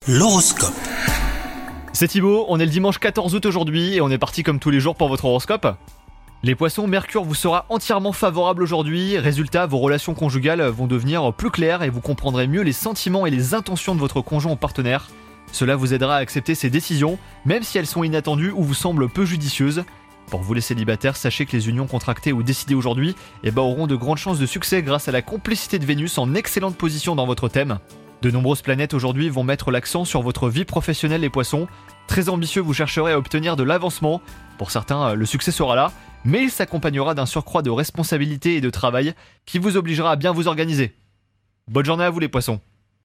L'horoscope. C'est Thibaut, on est le dimanche 14 août aujourd'hui et on est parti comme tous les jours pour votre horoscope. Les poissons, Mercure vous sera entièrement favorable aujourd'hui. Résultat, vos relations conjugales vont devenir plus claires et vous comprendrez mieux les sentiments et les intentions de votre conjoint ou partenaire. Cela vous aidera à accepter ses décisions, même si elles sont inattendues ou vous semblent peu judicieuses. Pour vous les célibataires, sachez que les unions contractées ou décidées aujourd'hui auront de grandes chances de succès grâce à la complicité de Vénus en excellente position dans votre thème. De nombreuses planètes aujourd'hui vont mettre l'accent sur votre vie professionnelle les poissons. Très ambitieux, vous chercherez à obtenir de l'avancement. Pour certains, le succès sera là, mais il s'accompagnera d'un surcroît de responsabilité et de travail qui vous obligera à bien vous organiser. Bonne journée à vous les poissons.